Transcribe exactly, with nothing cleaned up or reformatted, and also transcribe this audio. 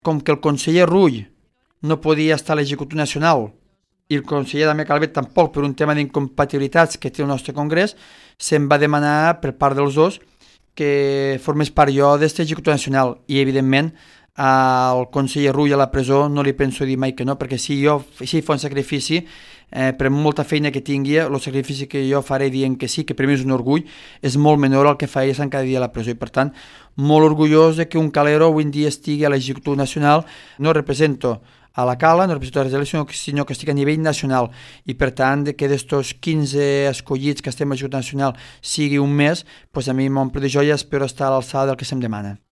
Com que el conseller Rull no podia estar a l'executiu nacional i el conseller Damià Calvet tampoc per un tema d'incompatibilitats que té el nostre congrés, se'm va demanar per part dels dos que formés part jo d'aquest executiu nacional i evidentment al conseller Rull a la presó no li penso dir mai que no, perquè si jo si fa un sacrifici, eh, per molta feina que tingui, el sacrifici que jo faré dient que sí, que per mi és un orgull, és molt menor al que fa ell cada dia a la presó i per tant molt orgullós de que un calero avui en dia estigui a l'executiu nacional. No represento a la Cala, no represento a la sinó, sinó que estic a nivell nacional i per tant de que d'estos quinze escollits que estem a l'executiu nacional sigui un mes, pues a mi m'omple de joia, espero estar a l'alçada del que se'm demana.